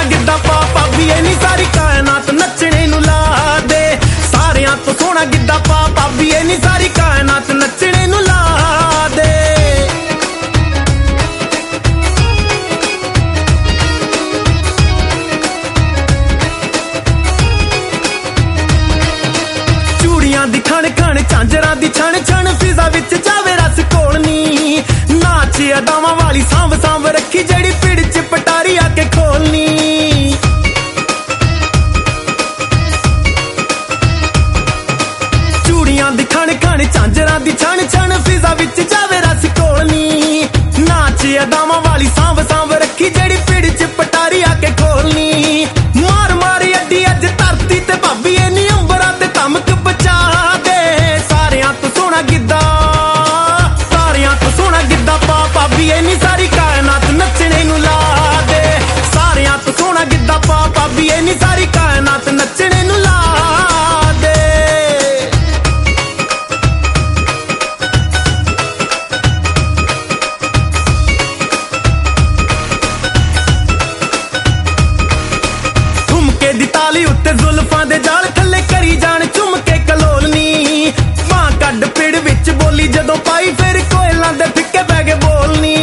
गिद्दा पा भाभीए नी सारी कायनात नचने नू ला दे। सारियां तो सोहना गिद्दा पा भाभीए नी सारी कायनात नचने नू ला दे। चूड़ियां दी खण खण झांजरां दी छण छण फिजा विच जावे रस कोलनी। नाच अदावां वाली सांभ सांभ रखी जड़ी पिड़ च पटारी आके खोलनी। चूड़ियां दी खण खण झांजरां दी छण छण फिजा विच जावे रस कोलनी। नाच अदावां वाली सांभ सांभ रखी जड़ी पिड़ च पटारी आके खोलनी। मार मार अड्डी अज धरती ते भाभीए नी अंबरां ते धमक बचा दे। सारियां तो सोहना गिद्दा पा भाभीए नी सारी कायनात नचने नू ला दे। सारियां तो सोहना गिद्दा पा भाभीए नी सारी कायनात नचने नू ला दे। ठुमके दी ताली उत्ते जुल्फां दे जाल थल्ले करी जान चुम के कलोलनी। बां कड्ड पिड़ विच बोली जदों पाई फिर कोयलां दे फिक्के पै गए बोलनी।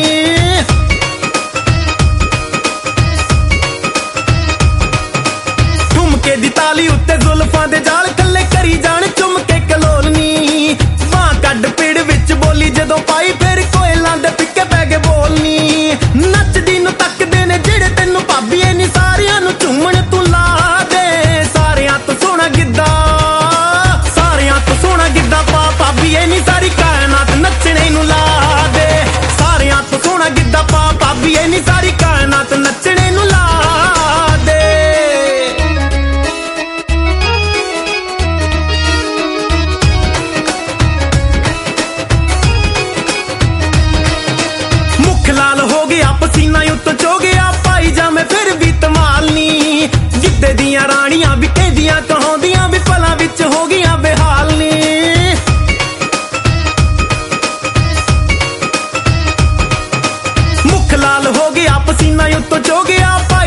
ठुमके दी ताली उत्ते जुल्फां दे जाल थल्ले करी जान चुम के कलोलनी। बां कड्ड पिड़ विच बोली जदों पाई फिर कोयलां दे फिक्के पै गए बोलनी। नचदी नू तकदे ने जेड़े तैनू भाभीए नी सारियां नू झूमण तू ला दे। सारियां तो सोहना गिद्दा पा भाभीए नी सारी कायनात नचने नू ला दे। सारियां तो सोहना गिद्दा पा भाभीए नी सारी कायनात नचने नू ला दे। मुख लाल हो गया पसीना उत्तों चो गया पाई जामे फिर भी तमालनी। गिद्दे दियां राणियां भी कहदियां कहाउंदियां भी पलां विच हो गईयां बेहालनी। मुख लाल हो गया पसीना उत्तों चो गया